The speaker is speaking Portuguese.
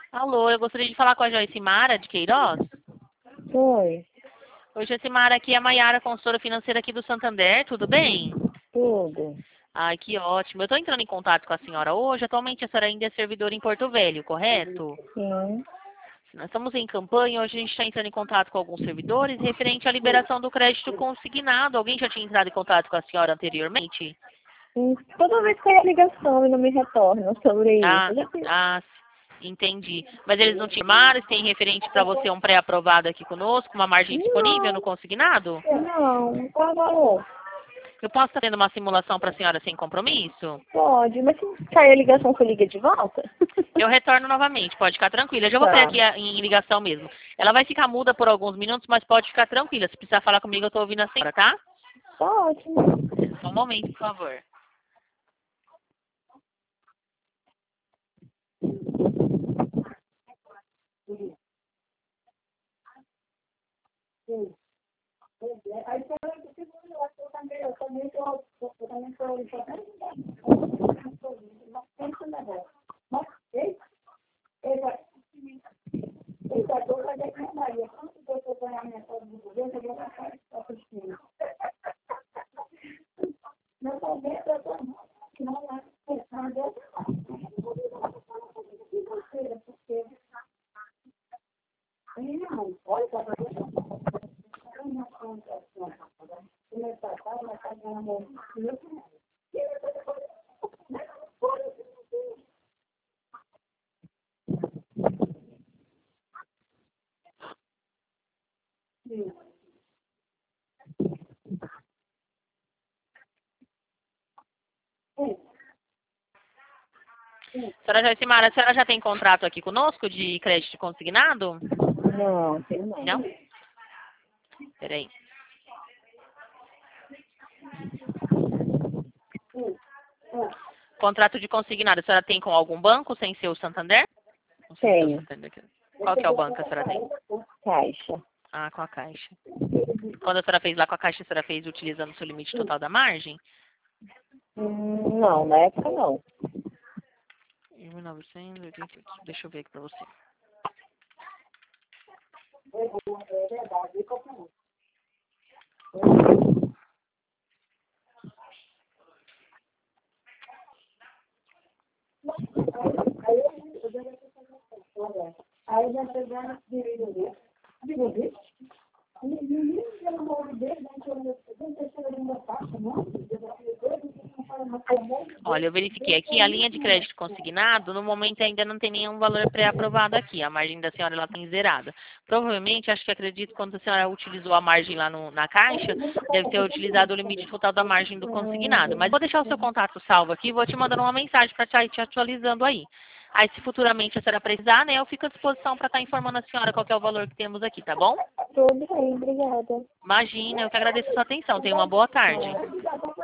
Alô, eu gostaria de falar com a Joicimara de Queiroz. Oi, Oi, Joicimara, aqui é a Maiara, consultora financeira aqui do Santander, tudo bem? tudo. Ai, que ótimo. Eu estou entrando em contato com a senhora hoje. Atualmente a senhora ainda é servidora em Porto Velho, correto? Sim. Nós estamos em campanha, hoje a gente está entrando em contato com alguns servidores referente à liberação do crédito consignado. Alguém já tinha entrado em contato com a senhora anteriormente? Toda vez que eu ia ligação e não me retornam sobre isso. Ah, ah, entendi. Mas eles não te chamaram, se tem referente para você um pré-aprovado aqui conosco, uma margem disponível no consignado? Não, qual valor? Eu posso estar tendo uma simulação para a senhora sem compromisso? Pode, mas se cair a ligação, você liga de volta? Eu retorno novamente, pode ficar tranquila. Eu já vou sair Tá. aqui em ligação mesmo. Ela vai ficar muda por alguns minutos, mas pode ficar tranquila. Se precisar falar comigo, eu estou ouvindo a senhora, tá? Tá ótimo. Só um momento, por favor. Senhora Joicimara, a senhora já tem contrato aqui conosco de crédito consignado? Não, tem não. Não? Peraí. Contrato de consignado, a senhora tem com algum banco sem ser o Santander? Não sei se é o Tenho. Santander aqui. Qual que é o banco que a senhora tem? Caixa. Ah, com a Caixa. Quando a senhora fez lá com a Caixa, a senhora fez utilizando o seu limite total da margem? Não, na época não. 1988. Deixa eu ver aqui pra você. Olha, eu verifiquei aqui, a linha de crédito consignado, no momento ainda não tem nenhum valor pré-aprovado aqui. A margem da senhora ela tem zerada. Provavelmente, acho que acredito, quando a senhora utilizou a margem lá na Caixa, deve ter utilizado o limite total da margem do consignado. Mas vou deixar o seu contato salvo aqui, vou te mandando uma mensagem para estar te atualizando aí. Aí, se futuramente a senhora precisar, né, eu fico à disposição para estar informando a senhora qual que é o valor que temos aqui, tá bom? Tudo bem, obrigada. Imagina, eu que agradeço a sua atenção. Tenha uma boa tarde.